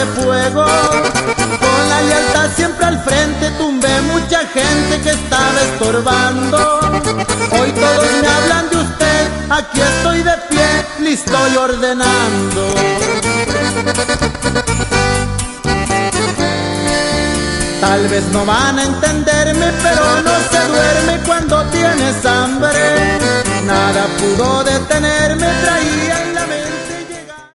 de fuego. Con la lealtad siempre al frente tumbé mucha gente que estaba estorbando. Hoy todos me hablan de usted, aquí estoy de pie, listo y ordenando. Tal vez no van a entenderme, pero no se duerme cuando tienes hambre. Nada pudo detener